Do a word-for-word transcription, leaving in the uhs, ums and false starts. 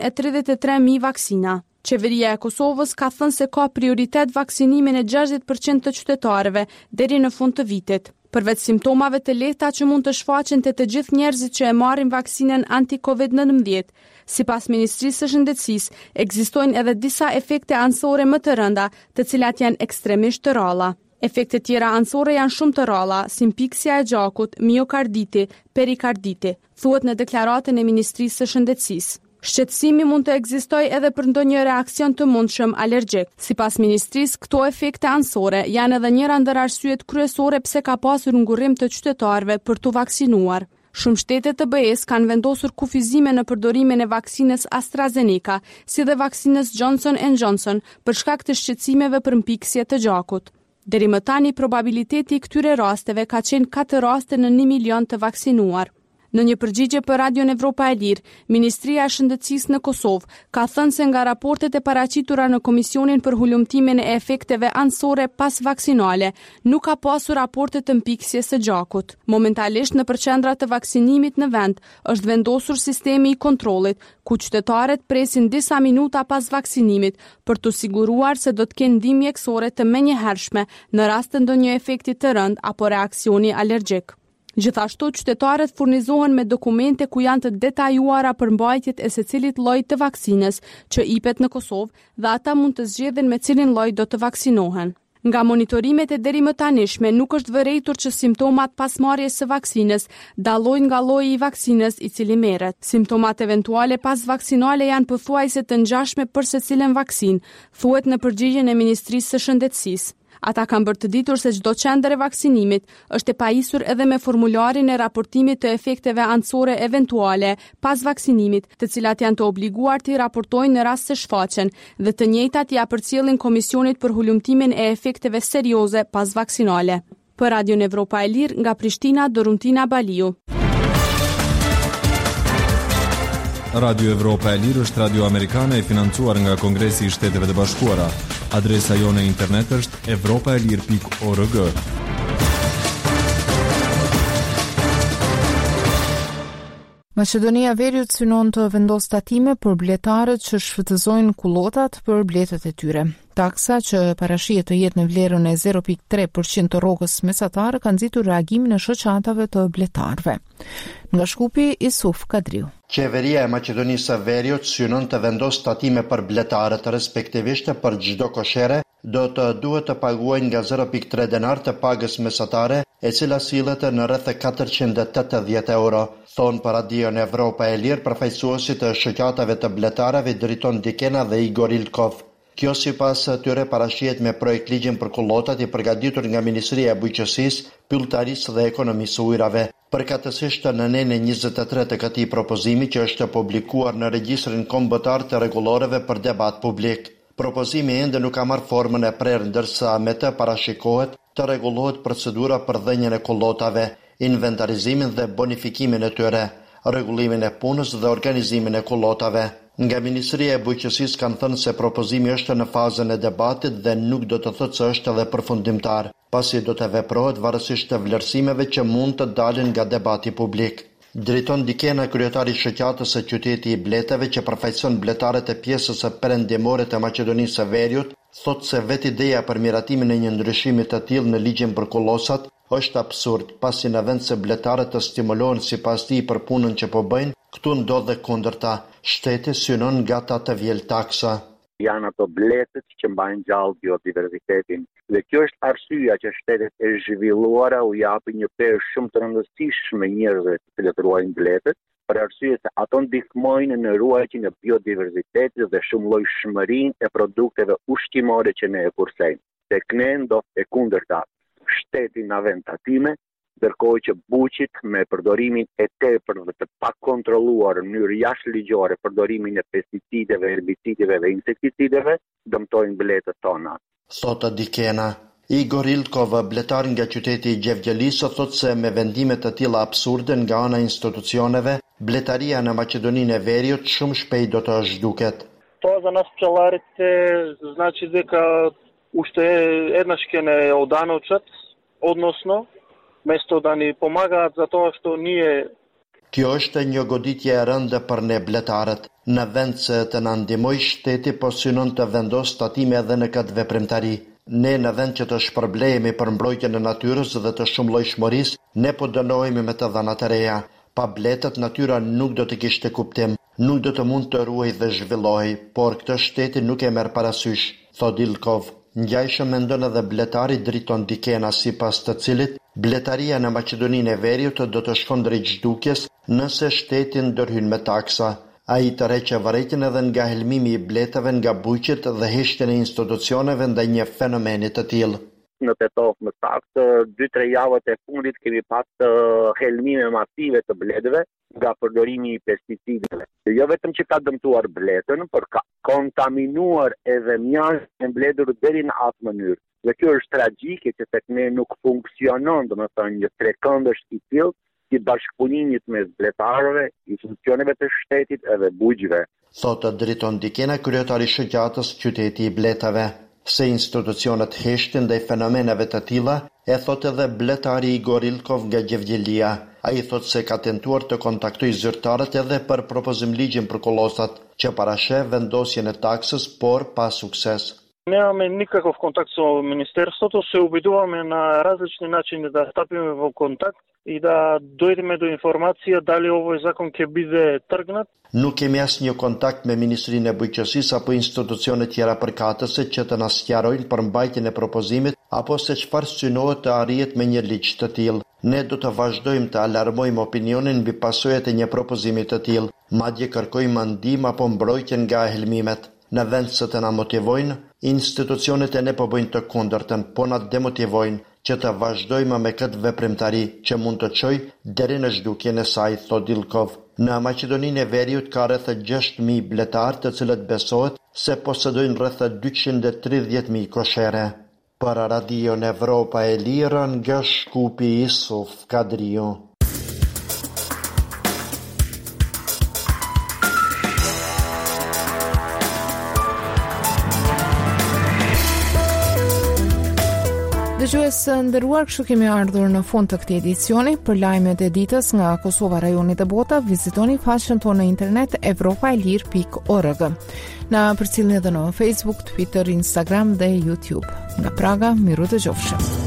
e tridhjetë e tre mijë vaksina. Qeveria e Kosovës ka thënë se ka prioritet vaksinimin e gjashtëdhjetë përqind të qytetarëve deri në fund të vitit. Përveç simptomave të lehta që mund të shfaqen te të gjithë njerëzit që e marrin vaksinën anti-kovid nëntëmbëdhjetë, sipas Ministrisë së Shëndetësisë, ekzistojnë edhe disa efekte anësore më të rënda, të cilat janë ekstremisht të rralla. Efekte tjera anësore janë shumë të rralla, si mpiksja e gjakut, miokarditi, perikarditi, thuhet në deklaratën e Ministrisë së Shëndetësisë. Shqetësimi mund të ekzistojë edhe për ndonjë reakcion të mundshëm alergjik. Sipas ministrisë, këto efekte anësore janë edhe njëra ndër arsyet kryesore pse ka pasur ngurrim të qytetarëve për t'u vaksinuar. Shumë shtete të B E-s kanë vendosur kufizime në përdorimin e vaksinës AstraZeneca, si dhe vaksinës Johnson and Johnson, për shkak të shqetësimeve për mpiksje të gjakut. Deri më tani, probabiliteti i këtyre rasteve ka qenë katër raste në një milion të vaksinuar. Në një përgjigje për Radion Evropa e Lirë, Ministria e Shëndetësisë në Kosovë ka thënë se nga raportet e paraqitura në Komisionin për hulumtimin e efekteve anësore pas vaksinale, nuk ka pasur raporte të mpiksjes së gjakut. Momentalisht në përqendrat të vaksinimit në vend është vendosur sistemi i kontrollit, ku qytetarët presin disa minuta pas vaksinimit për të siguruar se do të kenë ndihmë mjekësore të menjëhershme në rast të ndonjë efekti të rënd apo reaksioni alergjik. Gjithashtu, qytetarët furnizohen me dokumente ku janë të detajuara përmbajtjet e secilit lloj të vaksinës që jepet në Kosovë dhe ata mund të zgjedhin me cilin lloj do të vaksinohen. Nga monitorimet e deri më tanishme, nuk është vërejtur që simptomat pas marrjes së vaksinës dallojnë nga lloji i vaksinës i cili merret. Simptomat eventuale pas vaksinale janë pothuajse të ngjashme për secilën vaksinë, thuhet në përgjigjen e Ministrisë së Shëndetësisë. Ata kanë bërë të ditur se çdo qendër e vaksinimit është e pajisur edhe me formularin e raportimit të efekteve anësore eventuale pas vaksinimit, të cilat janë të obliguar të i raportojnë në rast se shfaqen, dhe të njëjtat ja përcjellin Komisionit për hulumtimin e efekteve serioze pas vaksinale. Për Radion Evropa e Lirë, nga Prishtina, Doruntina Baliu. Radio Evropa e Lirë është radio amerikane e financuar nga Kongresi i Shteteve të Bashkuara. Adresa jone internet është evropaelir pikë org. Maqedonia e Veriut synon të vendos tatime për bletarët që shfrytëzojnë kullotat për bletët e tyre. Taksa që parashihet të jetë në vlerën e zero pikë tre përqind të rrogës mesatare ka nxitur reagimin e shoqatave të bletarëve. Nga Shkupi, Isuf Kadriu. Qeveria e Maqedonisë së Veriut synon të vendos tatime për bletarët, respektivisht për çdo koshere do të duhet të paguajnë nga zero pikë tre denar të pagës mesatare, e cila sillet në rreth katërqind e tetëdhjetë euro, thon për Radion Evropa e Lirë përfaqësuesit të shoqatave të bletarëve Driton Dikena dhe Igor Ilkov. Kjo sipas tyre parashihet me projekt ligjin për kullotat i përgatitur nga Ministria e Bujqësisë, Pyllëtarisë dhe Ekonomisë ujrave. Përkatësisht në nene njëzet e tre të këtij propozimi që është publikuar në regjistrin kombëtar të rregulloreve për debat publik. Propozimi ende nuk ka marrë formën e prerë, ndërsa me të parashikohet të rregullohet procedura për dhënien e kullotave, inventarizimin dhe bonifikimin e tyre, rregullimin e punës dhe organizimin e kullotave. Nga Ministria e Bujqësisë kanë thënë se propozimi është në fazën e debatit dhe nuk do të thotë se është edhe përfundimtar, pasi do të veprohet varësisht të vlerësimeve që mund të dalin nga debati publik. Driton Dikena, kryetari i shoqatës së qyteti i bletëve që përfaqëson bletarët e pjesës së perëndimore të Maqedonisë së Veriut, thotë se vetë ideja për miratimin e një ndryshimi të tillë në ligjin për kullosat është absurd, pasi në vend se bletarët të stimulohen sipas tij për punën që po bëjnë, këtu ndodh dhe kundërta. Shteti synon nga ta të vjel taksa. Janë ato bletët që mbajnë gjallë biodiversitetin. Dhe kjo është arsyeja që shtetet e zhvilluara u japin një perë shumë të rëndësishme njerëzve të cilët ruajnë bletët, për arsye se ato ndihmojnë në ruajtjen e biodiversitetit dhe shumëllojshmërinë e produkteve ushqimore që ne e kursejmë. Tek ne ndodh e kundërta. Shteti na vend tatime, ndërkohë që buqit me përdorimin e tepër dhe të pakontrolluar në mënyrë jashtëligjore përdorimin e pesticideve, herbicideve dhe insekticideve dëmtojnë bletët tona. Thotë Dikena. Igor Ilkov, bletar nga qyteti i Gjevgjelisë, thotë se me vendime të tilla absurde nga ana e institucioneve, bletaria në Maqedoninë e Veriut shumë shpejt do të zhduket. Тоа за нас пчеларите значи дека уште еднаш ќе не оданучат, односно место да ни помагаат за тоа што ние Kjo është një goditje e rëndë për ne bletarët. Në vend se të na ndihmoj shteti, po synon të vendos tatime edhe në këtë veprimtari. Ne në vend që të shpërblehemi për mbrojtjen e natyrës dhe të shumëllojshmërisë, ne po dënohemi me të dhënat e reja. Pa bletët, natyra nuk do të kishte kuptim, nuk do të mund të ruaj dhe zhvillohej, por këtë shteti nuk e merr parasysh, thot Ilkov. Ngjajshëm mendon edhe bletari Driton Dikena, sipas të cilit bletaria në Maqedoninë e Veriut do të shkon drejt zhdukjes nëse shteti ndërhyn me taksa. Ai tërheq vërejtjen edhe nga helmimi i bletave nga bujqet dhe heshtjen e institucioneve ndaj një fenomeni të tillë. Në Tetov më saktë, dy tre javët e fundit kemi pasur uh, helmime masive të bletëve nga përdorimi i pesticideve. Jo vetëm që ka dëmtuar bletën, por ka kontaminuar edhe mjashtë e mbledhur deri në atë mënyrë. Dhe kjo është tragjike që tek ne nuk funksionon, domethënë një trekëndësh i tillë i bashkëpunimit mes bletarëve, institucioneve të shtetit edhe bujqve. Thotë Driton Dikena, kryetari i shoqatës Qyteti i Bletave. Se institucionet heshtin ndaj fenomeneve të tilla, e thot edhe bletari Igor Ilkov nga Gjevgjelia. Ai thot se ka tentuar të kontaktojë zyrtarët edhe për propozim ligjin për kollosat, që parasheh vendosjen e taksës, por pa sukses. Nemаме никаков контакт со Министерството, се обидуваме на различни начини да стапиме во контакт и да дојдеме до информација дали овој закон ќе биде тргнат. Nuk kemi asnjë kontakt me Ministrinë e Bujqësisë apo institucione tjera përkatëse që të na sqarojnë për mbajtjen e propozimit apo se çfarë synohet të arrihet me një ligj të tillë. Ne do të vazhdojmë të alarmojmë opinionin mbi pasojat e një propozimi të tillë, madje kërkojmë ndihmë apo mbrojtje nga helmimet. Në vend se të na motivojnë, institucionet e ne po bëjnë të kundërtën, po na demotivojnë që të vazhdojmë me këtë veprimtari që mund të çojë deri në zhdukjen e saj, thot Ilkov. Në Maqedoninë e Veriut ka rreth gjashtë mijë bletarë, të cilët besohet se posedojnë rreth dyqind e tridhjetë mijë koshere. Për Radion Evropa e Lirë, nga Shkupi, Isuf Kadriu. Dëgjues së nderuar, kështu kemi ardhur në fund të këtij edicioni. Për lajmet e ditës nga Kosova, rajoni dhe bota, vizitoni faqen tonë në internet evropaelir pikë org. Na përcjellni edhe në Facebook, Twitter, Instagram dhe YouTube. Nga Praga, miru dëgjofshëm.